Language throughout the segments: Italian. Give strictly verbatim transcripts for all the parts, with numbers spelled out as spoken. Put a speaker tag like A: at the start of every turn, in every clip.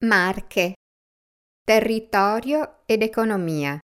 A: Marche. Territorio ed economia.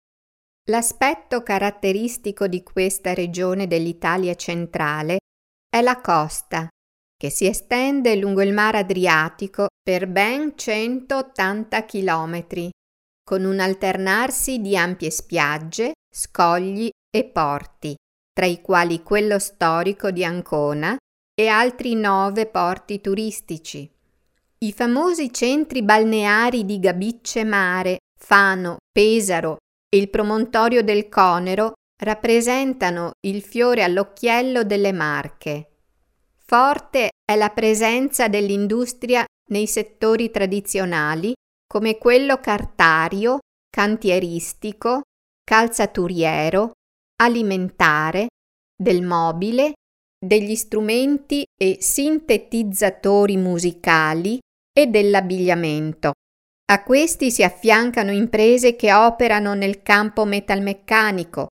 A: L'aspetto caratteristico di questa regione dell'Italia centrale è la costa, che si estende lungo il mare Adriatico per ben centottanta chilometri, con un alternarsi di ampie spiagge, scogli e porti, tra i quali quello storico di Ancona e altri nove porti turistici. I famosi centri balneari di Gabicce Mare, Fano, Pesaro e il promontorio del Conero rappresentano il fiore all'occhiello delle Marche. Forte è la presenza dell'industria nei settori tradizionali come quello cartario, cantieristico, calzaturiero, alimentare, del mobile, degli strumenti e sintetizzatori musicali e dell'abbigliamento. A questi si affiancano imprese che operano nel campo metalmeccanico,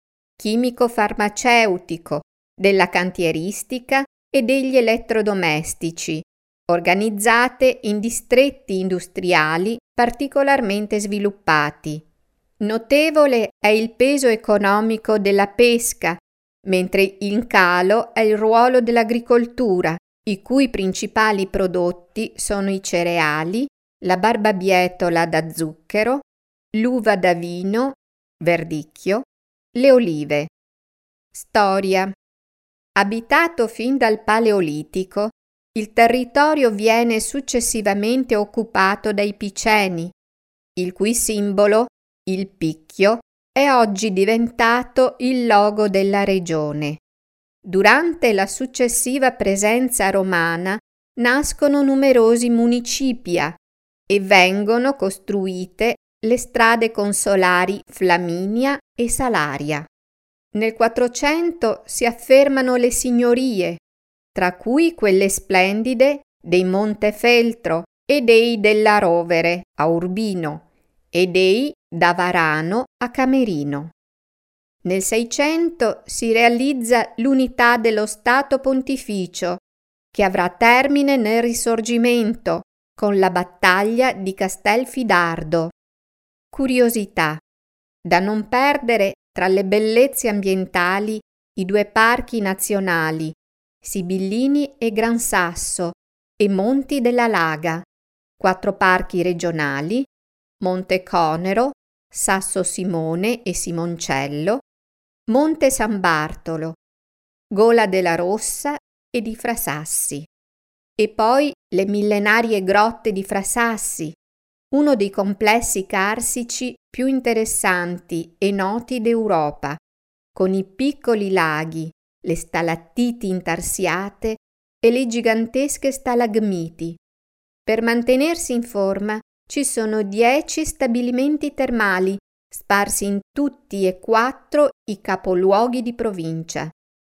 A: chimico-farmaceutico, della cantieristica e degli elettrodomestici, organizzate in distretti industriali particolarmente sviluppati. Notevole è il peso economico della pesca, mentre in calo è il ruolo dell'agricoltura, i cui principali prodotti sono i cereali, la barbabietola da zucchero, l'uva da vino, verdicchio, le olive. Storia. Abitato fin dal Paleolitico, il territorio viene successivamente occupato dai Piceni, il cui simbolo, il picchio, è oggi diventato il logo della regione. Durante la successiva presenza romana nascono numerosi municipia e vengono costruite le strade consolari Flaminia e Salaria. Nel Quattrocento si affermano le signorie, tra cui quelle splendide dei Montefeltro e dei della Rovere a Urbino e dei da Varano a Camerino. Nel Seicento si realizza l'unità dello Stato Pontificio, che avrà termine nel Risorgimento con la battaglia di Castelfidardo. Curiosità. Da non perdere tra le bellezze ambientali i due parchi nazionali, Sibillini e Gran Sasso e Monti della Laga, quattro parchi regionali, Monte Conero, Sasso Simone e Simoncello, Monte San Bartolo, Gola della Rossa e di Frasassi, e poi le millenarie grotte di Frasassi, uno dei complessi carsici più interessanti e noti d'Europa, con i piccoli laghi, le stalattiti intarsiate e le gigantesche stalagmiti. Per mantenersi in forma ci sono dieci stabilimenti termali sparsi in tutti e quattro i capoluoghi di provincia.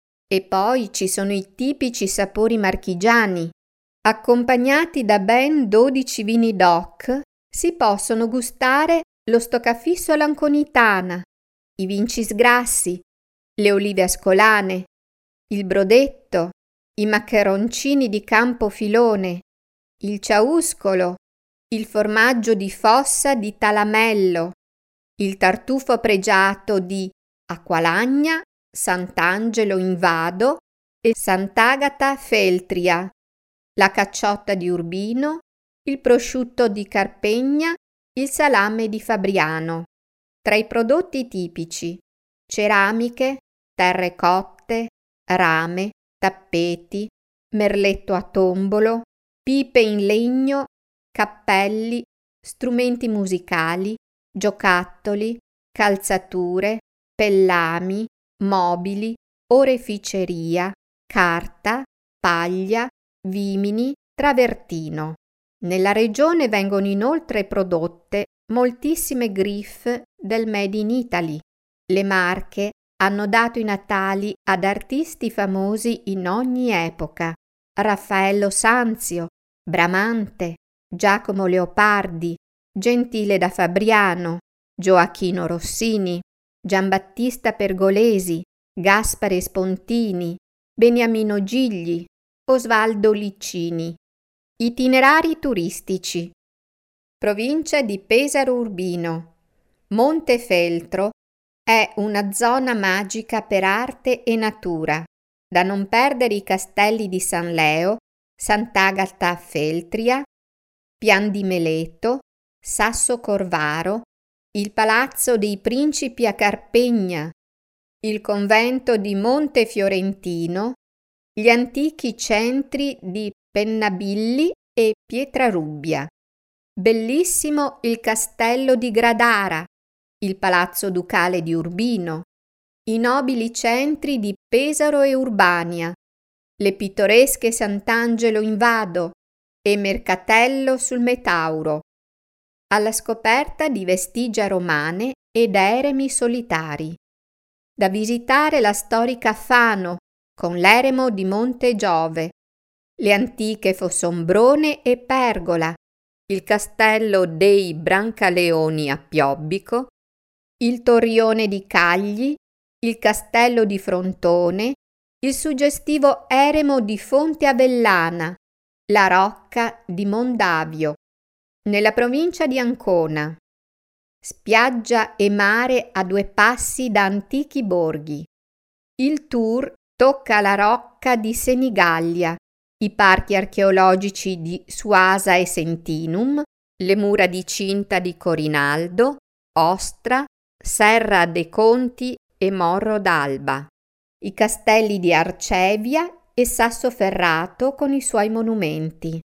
A: E poi ci sono i tipici sapori marchigiani. Accompagnati da ben dodici vini DOC, si possono gustare lo stoccafisso all'anconitana, i vincisgrassi, le olive ascolane, il brodetto, i maccheroncini di Campofilone, il ciauscolo, il formaggio di fossa di Talamello, il tartufo pregiato di Acqualagna, Sant'Angelo in Vado e Sant'Agata Feltria, la cacciotta di Urbino, il prosciutto di Carpegna, il salame di Fabriano. Tra i prodotti tipici: ceramiche, terre cotte, rame, tappeti, merletto a tombolo, pipe in legno, cappelli, strumenti musicali, giocattoli, calzature, pellami, mobili, oreficeria, carta, paglia, vimini, travertino. Nella regione vengono inoltre prodotte moltissime griffe del Made in Italy. Le Marche hanno dato i natali ad artisti famosi in ogni epoca: Raffaello Sanzio, Bramante, Giacomo Leopardi, Gentile da Fabriano, Gioacchino Rossini, Giambattista Pergolesi, Gaspare Spontini, Beniamino Gigli, Osvaldo Liccini. Itinerari turistici. Provincia di Pesaro Urbino. Montefeltro è una zona magica per arte e natura, da non perdere i castelli di San Leo, Sant'Agata a Feltria, Pian di Meleto, Sasso Corvaro, il Palazzo dei Principi a Carpegna, il convento di Monte Fiorentino, gli antichi centri di Pennabilli e Pietrarubbia. Bellissimo il castello di Gradara, il Palazzo Ducale di Urbino, i nobili centri di Pesaro e Urbania, le pittoresche Sant'Angelo in Vado e Mercatello sul Metauro, alla scoperta di vestigia romane ed eremi solitari. Da visitare la storica Fano con l'eremo di Monte Giove, le antiche Fossombrone e Pergola, il castello dei Brancaleoni a Piobbico, il torrione di Cagli, il castello di Frontone, il suggestivo eremo di Fonte Avellana, la rocca di Mondavio, nella provincia di Ancona. Spiaggia e mare a due passi da antichi borghi. Il tour tocca la rocca di Senigallia, i parchi archeologici di Suasa e Sentinum, le mura di cinta di Corinaldo, Ostra, Serra de Conti e Morro d'Alba, i castelli di Arcevia e Sassoferrato con i suoi monumenti,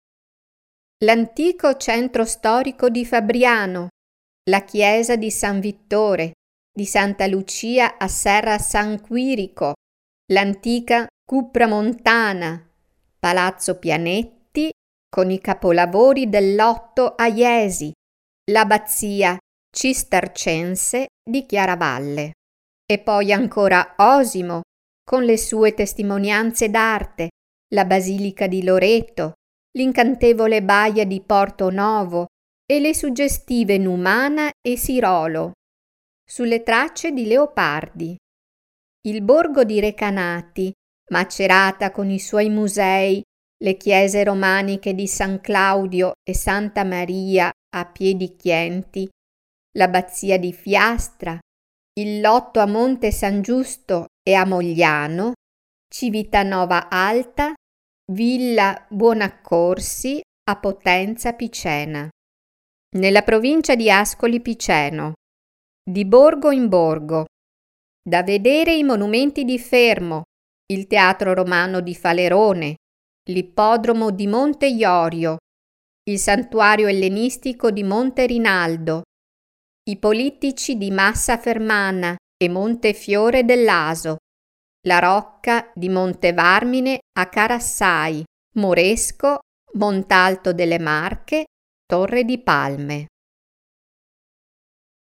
A: l'antico centro storico di Fabriano, la chiesa di San Vittore, di Santa Lucia a Serra San Quirico, l'antica Cupra Montana, Palazzo Pianetti con i capolavori dell'Otto a Iesi, l'abbazia cistercense di Chiaravalle. E poi ancora Osimo, con le sue testimonianze d'arte, la Basilica di Loreto, l'incantevole baia di Porto Novo e le suggestive Numana e Sirolo, sulle tracce di Leopardi. Il borgo di Recanati, Macerata con i suoi musei, le chiese romaniche di San Claudio e Santa Maria a Piedi Chienti, l'abbazia di Fiastra, il lotto a Monte San Giusto e a Mogliano, Civitanova Alta, Villa Buonaccorsi a Potenza Picena. Nella provincia di Ascoli Piceno, di borgo in borgo, da vedere i monumenti di Fermo, il teatro romano di Falerone, l'ippodromo di Monte Iorio, il santuario ellenistico di Monte Rinaldo, i politici di Massa Fermana e Montefiore dell'Aso, la rocca di Monte Varmine a Carassai, Moresco, Montalto delle Marche, Torre di Palme.